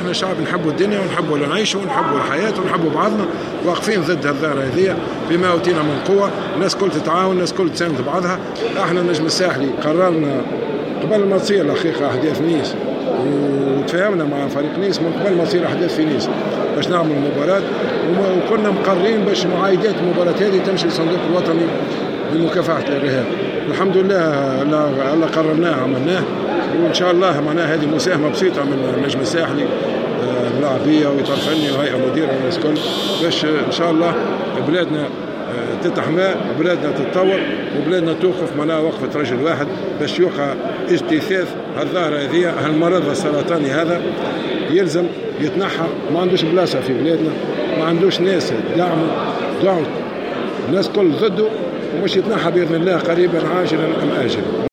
احنا شعب نحبوا الدنيا ونحبوا نعيشوا ونحبوا الحياه ونحبوا بعضنا، واقفين ضد الظاهره هذه بما اوتينا من قوه. الناس كل تتعاون، الناس كل تساند بعضها. احنا النجم الساحلي قررنا قبل ما تصير الحقيقه احداث نيس، وتفاهمنا مع فريق نيس من قبل ما تصير احداث في نيس باش نعمل مباراه، وكنا مقررين باش معايدات المباراه هذه تمشي للصندوق الوطني لمكافحه الارهاب. الحمد لله اللي قررناه عملناه، وان شاء الله معناها هذه مساهمه بسيطه من النجم الساحلي اللاعبيه وإطار فني وهيئه مديره والناس الكل، باش ان شاء الله بلادنا تتحمى، بلادنا تتطور، وبلادنا توقف معناها وقفه رجل واحد باش يوقع اجتثاث الظاهره هذه. هالمرض السرطاني هذا يلزم يتنحى، ما عندوش بلاصه في بلادنا، ما عندوش ناس دعوا الناس كل ضده، ومش يتنحى باذن الله قريبا عاجلا ام اجلا.